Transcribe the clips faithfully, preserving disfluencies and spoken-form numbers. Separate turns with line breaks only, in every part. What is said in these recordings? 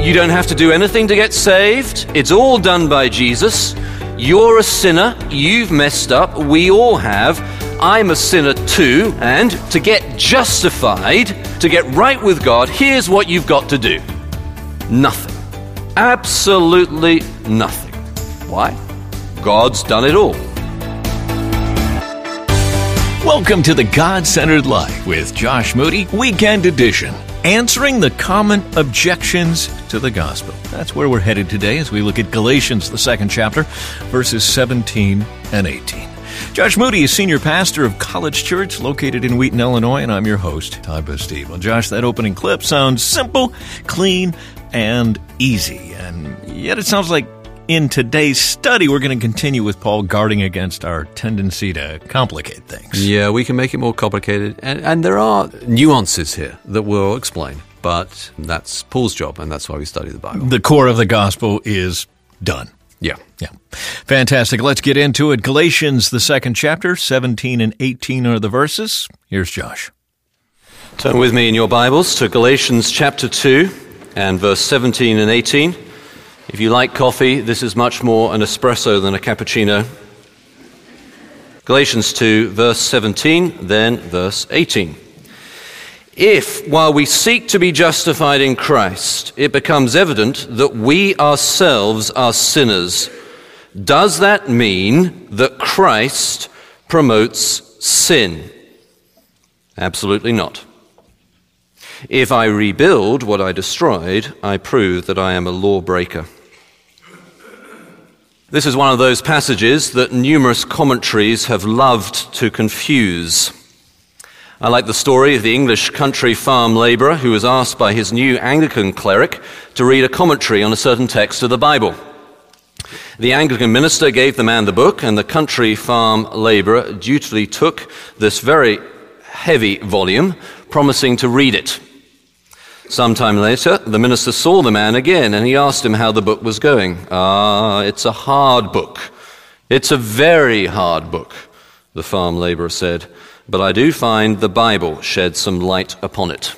You don't have to do anything to get saved. It's all done by Jesus. You're a sinner. You've messed up. We all have. I'm a sinner too. And to get justified, to get right with God, here's what you've got to do. Nothing. Absolutely nothing. Why? God's done it all.
Welcome to the God-Centered Life with Josh Moody, Weekend Edition. Answering the common objections to the gospel. That's where we're headed today as we look at Galatians, the second chapter, verses seventeen and eighteen. Josh Moody is senior pastor of College Church located in Wheaton, Illinois, and I'm your host, Todd Bastide. Well, Josh, that opening clip sounds simple, clean, and easy. And yet it sounds like in today's study, we're going to continue with Paul guarding against our tendency to complicate things.
Yeah, we can make it more complicated. And, and there are nuances here that we'll explain. But that's Paul's job, and that's why we study the Bible.
The core of the gospel is done.
Yeah.
Yeah. Fantastic. Let's get into it. Galatians, the second chapter, seventeen and eighteen are the verses. Here's Josh.
Turn with me in your Bibles to Galatians chapter two and verse seventeen and eighteen. If you like coffee, this is much more an espresso than a cappuccino. Galatians two, verse seventeen, then verse eighteen. If, while we seek to be justified in Christ, it becomes evident that we ourselves are sinners, does that mean that Christ promotes sin? Absolutely not. If I rebuild what I destroyed, I prove that I am a lawbreaker. This is one of those passages that numerous commentaries have loved to confuse. I like the story of the English country farm labourer who was asked by his new Anglican cleric to read a commentary on a certain text of the Bible. The Anglican minister gave the man the book, and the country farm labourer dutifully took this very heavy volume, promising to read it. Sometime later, the minister saw the man again, and he asked him how the book was going. Ah, it's a hard book. It's a very hard book, the farm labourer said, but I do find the Bible sheds some light upon it.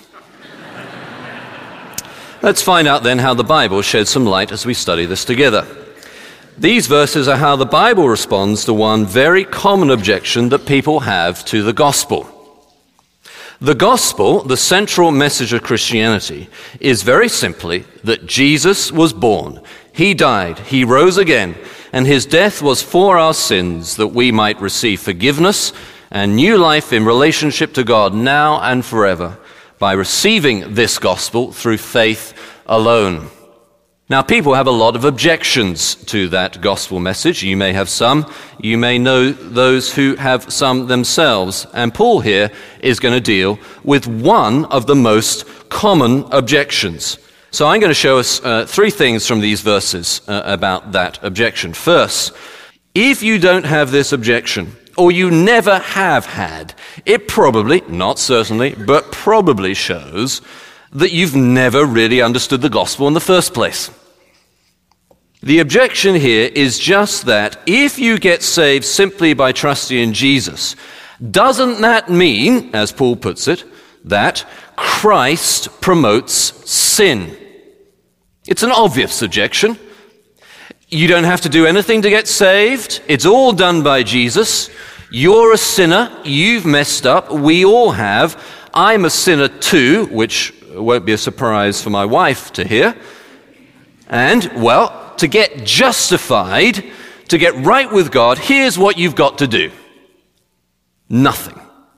Let's find out then how the Bible sheds some light as we study this together. These verses are how the Bible responds to one very common objection that people have to the gospel. The gospel, the central message of Christianity, is very simply that Jesus was born, he died, he rose again, and his death was for our sins, that we might receive forgiveness and new life in relationship to God now and forever by receiving this gospel through faith alone. Now, people have a lot of objections to that gospel message. You may have some. You may know those who have some themselves. And Paul here is going to deal with one of the most common objections. So I'm going to show us uh, three things from these verses uh, about that objection. First, if you don't have this objection, or you never have had, it probably, not certainly, but probably shows that you've never really understood the gospel in the first place. The objection here is just that if you get saved simply by trusting in Jesus, doesn't that mean, as Paul puts it, that Christ promotes sin? It's an obvious objection. You don't have to do anything to get saved. It's all done by Jesus. You're a sinner. You've messed up. We all have. I'm a sinner too, which won't be a surprise for my wife to hear. And, well, to get justified, to get right with God, here's what you've got to do. Nothing.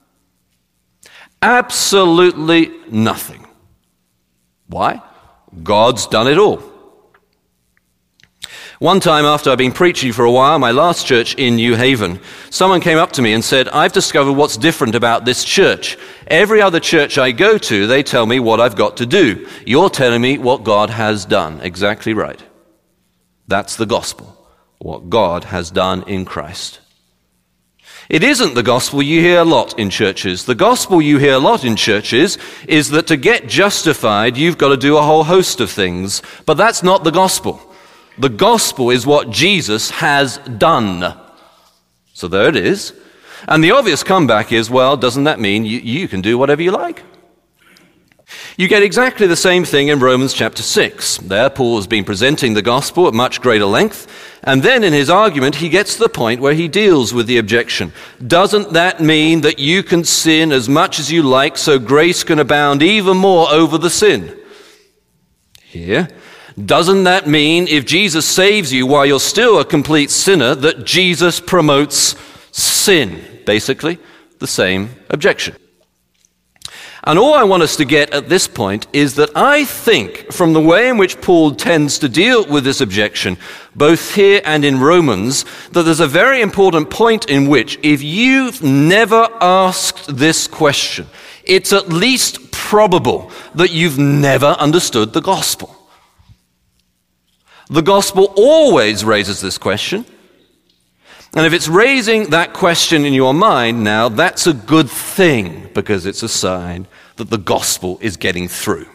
Absolutely nothing. Why? God's done it all. One time after I'd been preaching for a while, my last church in New Haven, someone came up to me and said, I've discovered what's different about this church. Every other church I go to, they tell me what I've got to do. You're telling me what God has done. Exactly right. That's the gospel, what God has done in Christ. It isn't the gospel you hear a lot in churches. The gospel you hear a lot in churches is that to get justified, you've got to do a whole host of things. But that's not the gospel. The gospel is what Jesus has done. So there it is. And the obvious comeback is, well, doesn't that mean you, you can do whatever you like? You get exactly the same thing in Romans chapter six. There, Paul has been presenting the gospel at much greater length, and then in his argument, he gets to the point where he deals with the objection. Doesn't that mean that you can sin as much as you like, so grace can abound even more over the sin? Here, doesn't that mean if Jesus saves you while you're still a complete sinner, that Jesus promotes sin? Basically, the same objection. And all I want us to get at this point is that I think from the way in which Paul tends to deal with this objection, both here and in Romans, that there's a very important point in which if you've never asked this question, it's at least probable that you've never understood the gospel. The gospel always raises this question. And if it's raising that question in your mind now, that's a good thing, because it's a sign that the gospel is getting through.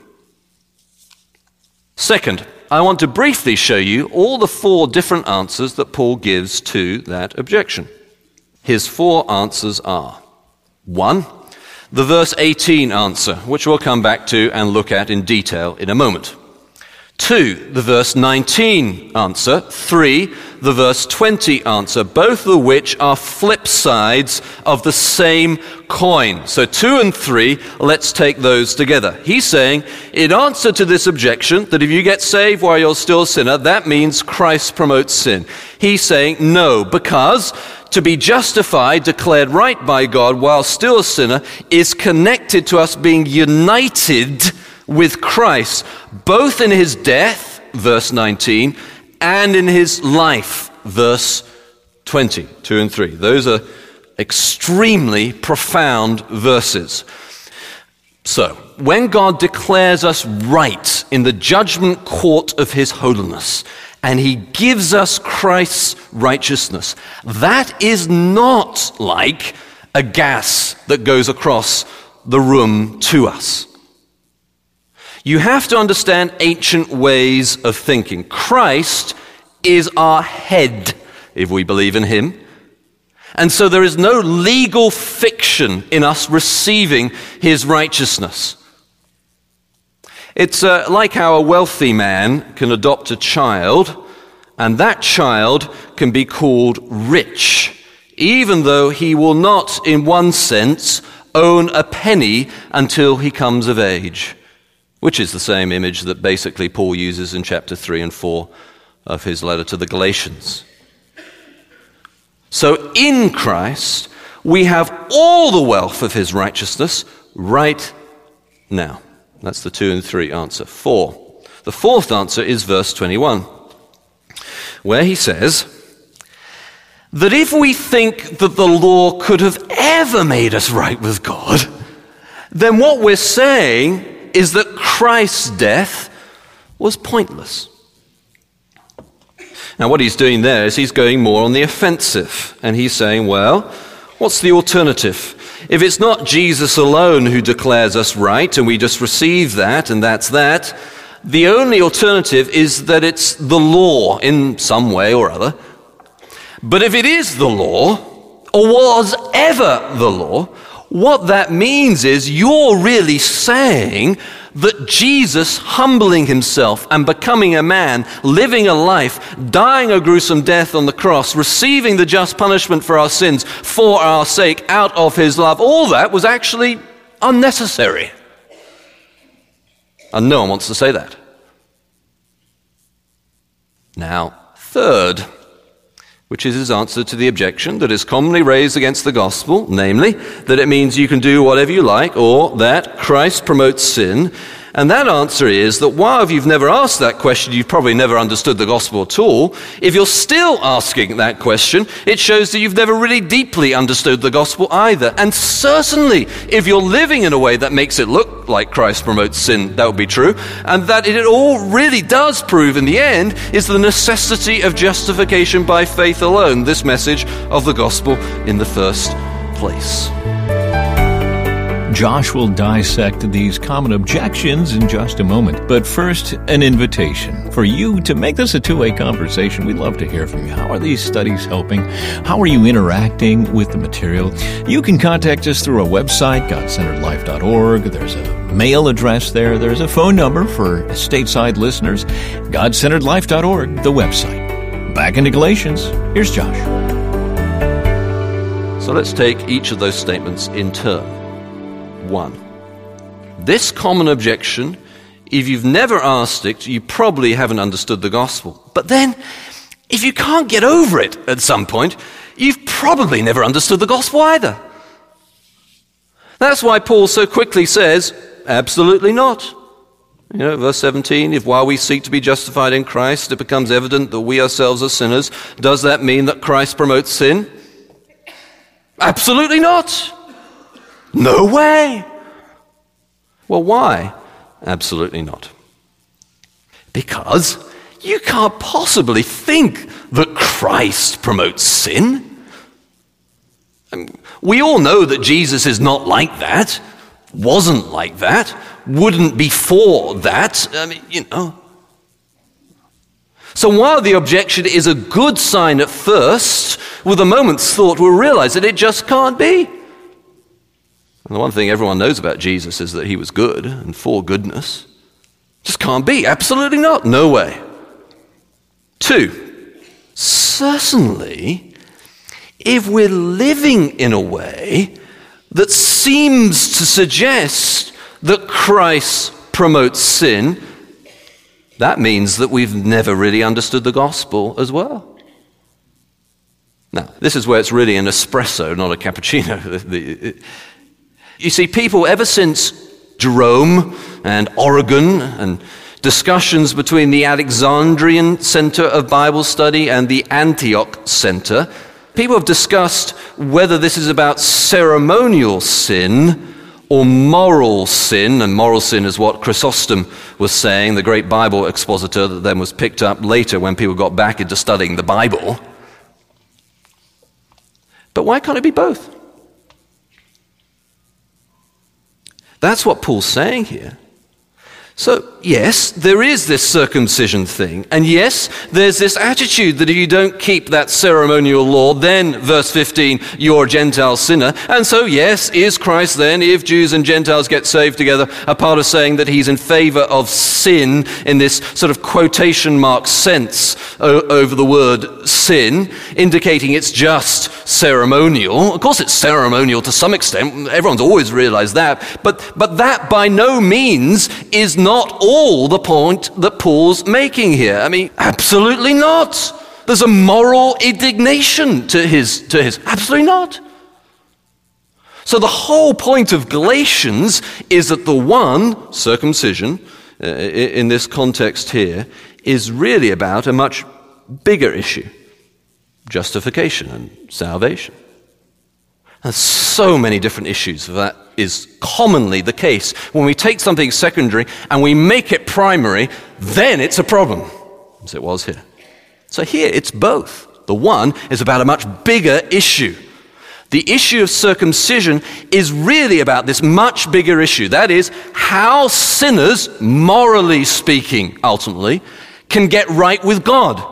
Second, I want to briefly show you all the four different answers that Paul gives to that objection. His four answers are: one, the verse eighteen answer, which we'll come back to and look at in detail in a moment. Two, the verse nineteen answer. Three, the verse twenty answer, both of which are flip sides of the same coin. So two and three, let's take those together. He's saying, in answer to this objection, that if you get saved while you're still a sinner, that means Christ promotes sin. He's saying, no, because to be justified, declared right by God while still a sinner, is connected to us being united with Christ, both in his death, verse nineteen, and in his life, verse twenty, two and three. Those are extremely profound verses. So, when God declares us right in the judgment court of his holiness, and he gives us Christ's righteousness, that is not like a gas that goes across the room to us. You have to understand ancient ways of thinking. Christ is our head, if we believe in him. And so there is no legal fiction in us receiving his righteousness. It's uh, like how a wealthy man can adopt a child, and that child can be called rich, even though he will not, in one sense, own a penny until he comes of age. Which is the same image that basically Paul uses in chapter three and four of his letter to the Galatians. So in Christ, we have all the wealth of his righteousness right now. That's the two and three answer. Four. The fourth answer is verse twenty-one, where he says that if we think that the law could have ever made us right with God, then what we're saying is that Christ's death was pointless. Now what he's doing there is he's going more on the offensive, and he's saying, well, what's the alternative? If it's not Jesus alone who declares us right, and we just receive that, and that's that, the only alternative is that it's the law in some way or other. But if it is the law, or was ever the law, what that means is you're really saying that Jesus humbling himself and becoming a man, living a life, dying a gruesome death on the cross, receiving the just punishment for our sins for our sake out of his love, all that was actually unnecessary. And no one wants to say that. Now, third, which is his answer to the objection that is commonly raised against the gospel, namely, that it means you can do whatever you like, or that Christ promotes sin. And that answer is that while if you've never asked that question, you've probably never understood the gospel at all. If you're still asking that question, it shows that you've never really deeply understood the gospel either. And certainly, if you're living in a way that makes it look like Christ promotes sin, that would be true. And that it all really does prove in the end is the necessity of justification by faith alone, this message of the gospel in the first place.
Josh will dissect these common objections in just a moment. But first, an invitation for you to make this a two-way conversation. We'd love to hear from you. How are these studies helping? How are you interacting with the material? You can contact us through our website, god centered life dot org. There's a mail address there. There's a phone number for stateside listeners, god centered life dot org, the website. Back into Galatians. Here's Josh.
So let's take each of those statements in turn. One, this common objection, if you've never asked it, you probably haven't understood the gospel. But then, if you can't get over it at some point, you've probably never understood the gospel either. That's why Paul so quickly says, absolutely not. You know, verse seventeen, if while we seek to be justified in Christ, it becomes evident that we ourselves are sinners, does that mean that Christ promotes sin? Absolutely not. No way. Well, why? Absolutely not. Because you can't possibly think that Christ promotes sin. I mean, we all know that Jesus is not like that, wasn't like that, wouldn't be for that. I mean, you know. So while the objection is a good sign at first, with a moment's thought we'll realize that it just can't be. And the one thing everyone knows about Jesus is that he was good and for goodness. Just can't be. Absolutely not. No way. Two, certainly, if we're living in a way that seems to suggest that Christ promotes sin, that means that we've never really understood the gospel as well. Now, this is where it's really an espresso, not a cappuccino. You see, people ever since Jerome and Origen and discussions between the Alexandrian Center of Bible Study and the Antioch Center, people have discussed whether this is about ceremonial sin or moral sin, and moral sin is what Chrysostom was saying, the great Bible expositor that then was picked up later when people got back into studying the Bible. But why can't it be both? That's what Paul's saying here. So, yes, there is this circumcision thing. And yes, there's this attitude that if you don't keep that ceremonial law, then, verse fifteen, you're a Gentile sinner. And so, yes, is Christ then, if Jews and Gentiles get saved together, a part of saying that he's in favor of sin in this sort of quotation mark sense o- over the word sin, indicating it's just ceremonial. Of course, it's ceremonial to some extent. Everyone's always realized that. But, but that by no means is not Not all the point that Paul's making here. I mean, absolutely not. There's a moral indignation to his, to his. Absolutely not. So the whole point of Galatians is that the one, circumcision, uh, in this context here, is really about a much bigger issue, justification and salvation. There's so many different issues. That is commonly the case. When we take something secondary and we make it primary, then it's a problem, as it was here. So here it's both. The one is about a much bigger issue. The issue of circumcision is really about this much bigger issue. That is, how sinners, morally speaking, ultimately, can get right with God.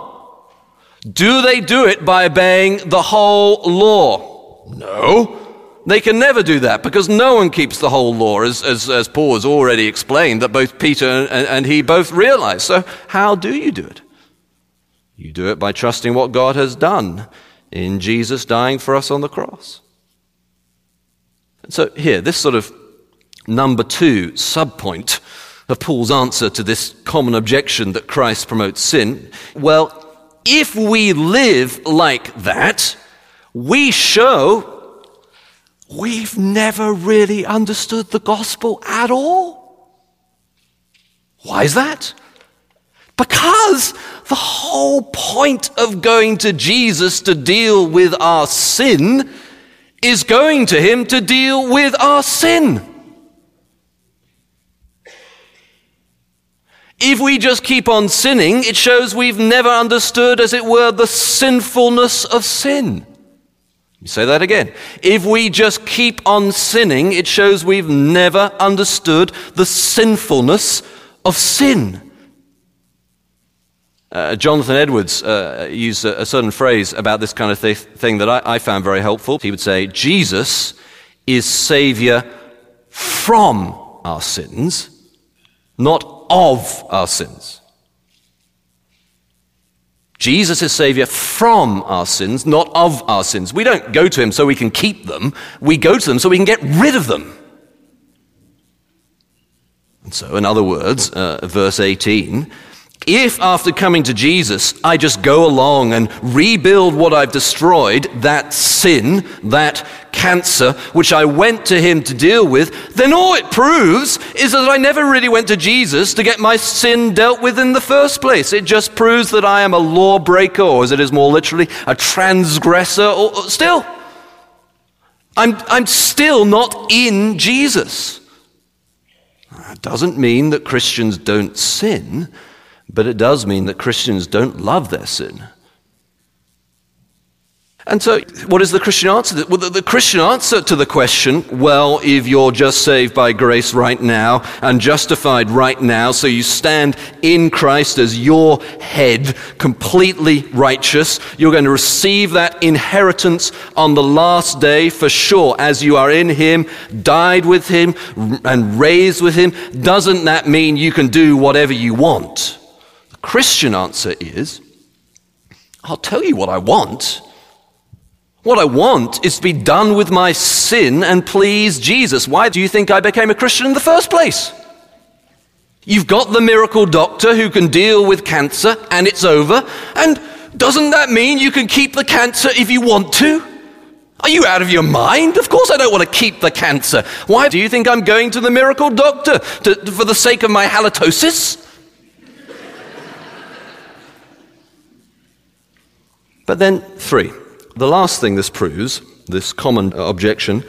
Do they do it by obeying the whole law? No, they can never do that because no one keeps the whole law, as, as, as Paul has already explained, that both Peter and, and he both realize. So how do you do it? You do it by trusting what God has done in Jesus dying for us on the cross. And so here, this sort of number two subpoint of Paul's answer to this common objection that Christ promotes sin, well, if we live like that, we show we've never really understood the gospel at all. Why is that? Because the whole point of going to Jesus to deal with our sin is going to him to deal with our sin. If we just keep on sinning, it shows we've never understood, as it were, the sinfulness of sin. Let me say that again. If we just keep on sinning, it shows we've never understood the sinfulness of sin. Uh, Jonathan Edwards uh, used a, a certain phrase about this kind of th- thing that I, I found very helpful. He would say, Jesus is Savior from our sins, not of our sins. Jesus is Savior from our sins, not of our sins. We don't go to him so we can keep them. We go to them so we can get rid of them. And so, in other words, uh, verse eighteen, if after coming to Jesus, I just go along and rebuild what I've destroyed, that sin, that cancer, which I went to him to deal with, then all it proves is that I never really went to Jesus to get my sin dealt with in the first place. It just proves that I am a lawbreaker, or as it is more literally, a transgressor, or, or still. I'm, I'm still not in Jesus. That doesn't mean that Christians don't sin, but it does mean that Christians don't love their sin. And so, what is the Christian answer? Well, the, the Christian answer to the question, well, if you're just saved by grace right now and justified right now, so you stand in Christ as your head, completely righteous, you're going to receive that inheritance on the last day for sure, as you are in him, died with him, and raised with him. Doesn't that mean you can do whatever you want? Christian answer is, I'll tell you what I want. What I want is to be done with my sin and please Jesus. Why do you think I became a Christian in the first place? You've got the miracle doctor who can deal with cancer and it's over. And doesn't that mean you can keep the cancer if you want to? Are you out of your mind? Of course I don't want to keep the cancer. Why do you think I'm going to the miracle doctor? To, for the sake of my halitosis? But then, three, the last thing this proves, this common objection,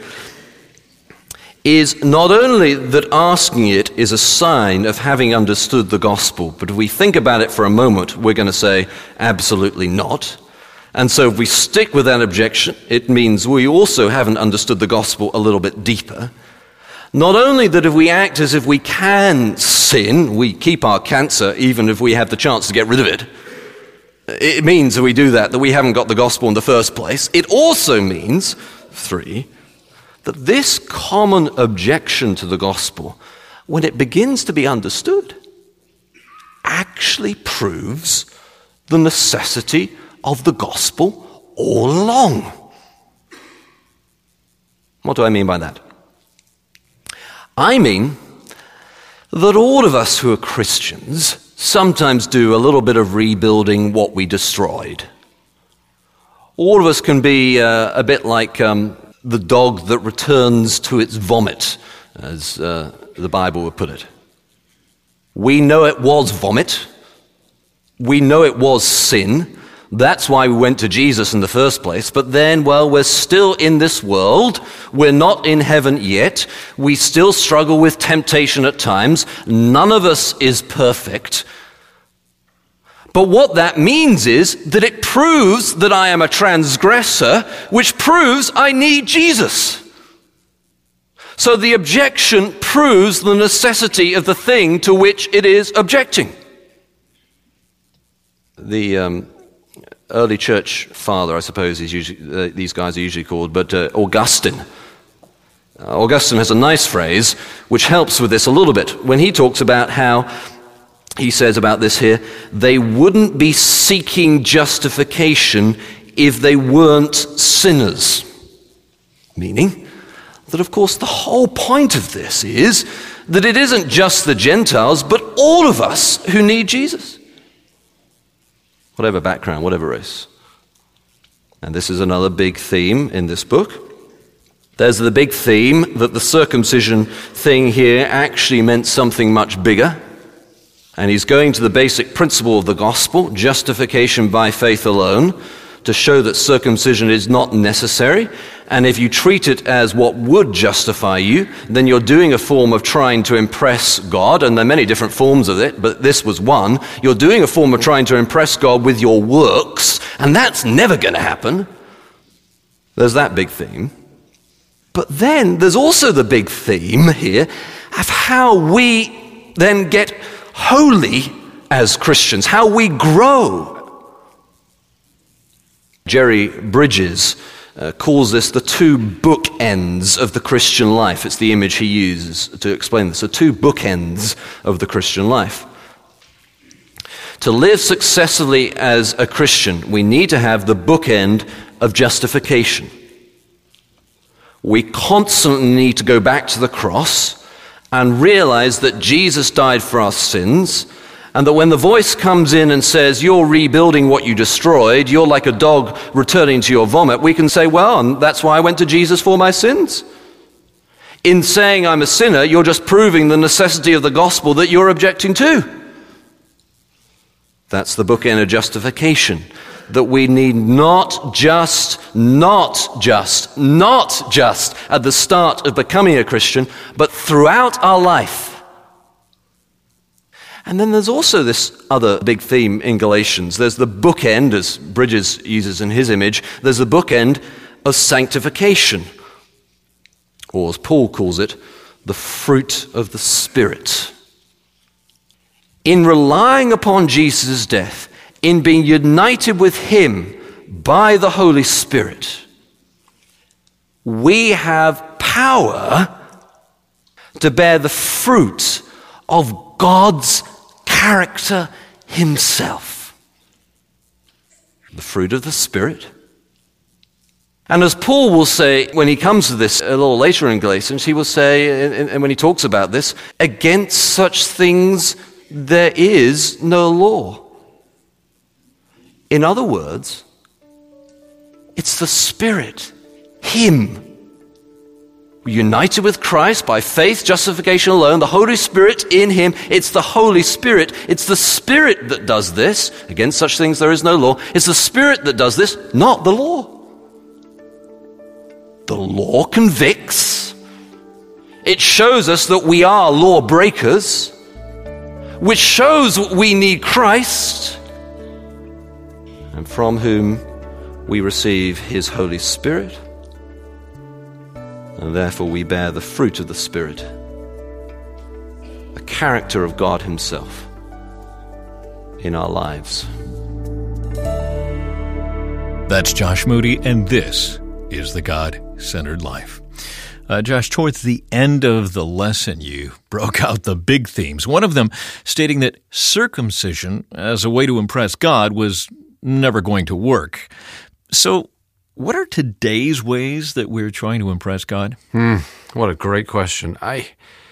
is not only that asking it is a sign of having understood the gospel, but if we think about it for a moment, we're going to say, absolutely not. And so if we stick with that objection, it means we also haven't understood the gospel a little bit deeper. Not only that if we act as if we can sin, we keep our cancer even if we have the chance to get rid of it. It means that we do that, that we haven't got the gospel in the first place. It also means, three, that this common objection to the gospel, when it begins to be understood, actually proves the necessity of the gospel all along. What do I mean by that? I mean that all of us who are Christians sometimes do a little bit of rebuilding what we destroyed. All of us can be uh, a bit like um, the dog that returns to its vomit, as uh, the Bible would put it. We know it was vomit. We know it was sin. That's why we went to Jesus in the first place. But then, well, we're still in this world. We're not in heaven yet. We still struggle with temptation at times. None of us is perfect. But what that means is that it proves that I am a transgressor, which proves I need Jesus. So the objection proves the necessity of the thing to which it is objecting. The um, early church father, I suppose is usually, uh, these guys are usually called, but uh, Augustine. Uh, Augustine has a nice phrase which helps with this a little bit when he talks about how, he says about this here, they wouldn't be seeking justification if they weren't sinners. Meaning that, of course, the whole point of this is that it isn't just the Gentiles, but all of us who need Jesus. Whatever background, whatever race. And this is another big theme in this book. There's the big theme that the circumcision thing here actually meant something much bigger. And he's going to the basic principle of the gospel, justification by faith alone, to show that circumcision is not necessary. And if you treat it as what would justify you, then you're doing a form of trying to impress God, and there are many different forms of it, but this was one. You're doing a form of trying to impress God with your works, and that's never going to happen. There's that big theme. But then there's also the big theme here of how we then get holy as Christians, how we grow. Jerry Bridges uh, calls this the two bookends of the Christian life. It's the image he uses to explain this, the two bookends of the Christian life. To live successfully as a Christian, we need to have the bookend of justification. We constantly need to go back to the cross and realize that Jesus died for our sins, and that when the voice comes in and says, you're rebuilding what you destroyed, you're like a dog returning to your vomit, we can say, well, that's why I went to Jesus for my sins. In saying I'm a sinner, you're just proving the necessity of the gospel that you're objecting to. That's the bookend of justification. That we need not just, not just, not just at the start of becoming a Christian, but throughout our life. And then there's also this other big theme in Galatians. There's the bookend, as Bridges uses in his image, there's the bookend of sanctification, or as Paul calls it, the fruit of the Spirit. In relying upon Jesus' death, in being united with him by the Holy Spirit, we have power to bear the fruit of God's character himself. The fruit of the Spirit. And as Paul will say when he comes to this a little later in Galatians, he will say, and when he talks about this, against such things there is no law. In other words, it's the Spirit, him. We're united with Christ by faith, justification alone, the Holy Spirit in him. It's the Holy Spirit. It's the Spirit that does this. Against such things there is no law. It's the Spirit that does this, not the law. The law convicts. It shows us that we are law breakers, which shows we need Christ, and from whom we receive his Holy Spirit, and therefore we bear the fruit of the Spirit, the character of God himself in our lives.
That's Josh Moody, and this is The God-Centered Life. Uh, Josh, towards the end of the lesson, you broke out the big themes, one of them stating that circumcision as a way to impress God was never going to work. So what are today's ways that we're trying to impress God?
Hmm, what a great question. I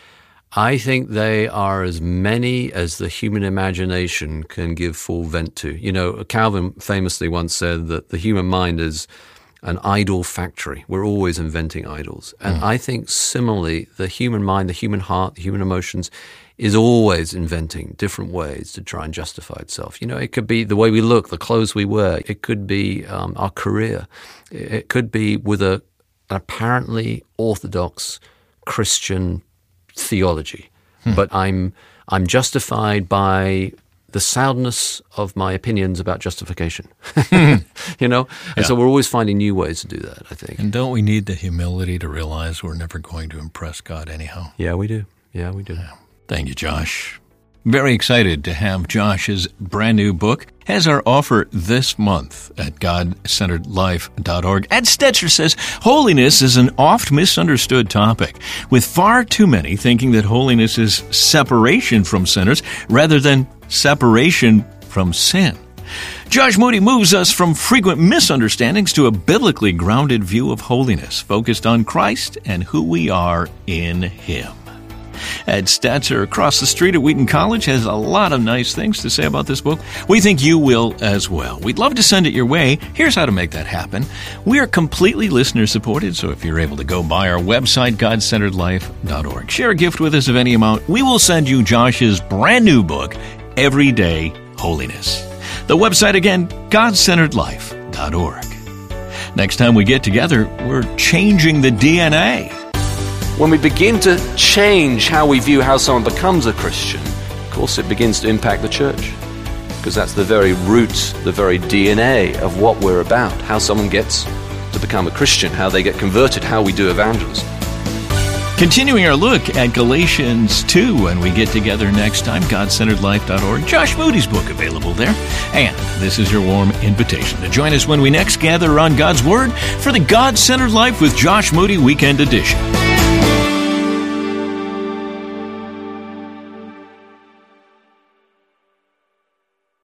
I think they are as many as the human imagination can give full vent to. You know, Calvin famously once said that the human mind is an idol factory. We're always inventing idols. And mm. I think similarly, the human mind, the human heart, the human emotions is always inventing different ways to try and justify itself. You know, it could be the way we look, the clothes we wear. It could be um, our career. It could be with a, an apparently orthodox Christian theology. Hmm. But I'm I'm justified by the soundness of my opinions about justification. You know? And yeah. So we're always finding new ways to do that, I think.
And don't we need the humility to realize we're never going to impress God anyhow?
Yeah, we do. Yeah, we do.
Yeah. Thank you, Josh. Very excited to have Josh's brand new book as our offer this month at God Centered Life dot org. Ed Stetzer says, holiness is an oft misunderstood topic, with far too many thinking that holiness is separation from sinners rather than separation from sin. Josh Moody moves us from frequent misunderstandings to a biblically grounded view of holiness, focused on Christ and who we are in Him. Ed Stetzer across the street at Wheaton College has a lot of nice things to say about this book. We think you will as well. We'd love to send it your way. Here's how to make that happen. We are completely listener-supported, so if you're able to go by our website, God Centered Life dot org, share a gift with us of any amount, we will send you Josh's brand new book, Everyday Holiness. The website again, God Centered Life dot org. Next time we get together, we're changing the D N A.
When we begin to change how we view how someone becomes a Christian, of course it begins to impact the church, because that's the very root, the very D N A of what we're about, how someone gets to become a Christian, how they get converted, how we do evangelism.
Continuing our look at Galatians two when we get together next time, God Centered Life dot org. Josh Moody's book available there. And this is your warm invitation to join us when we next gather on God's Word for the God Centered Life with Josh Moody Weekend Edition.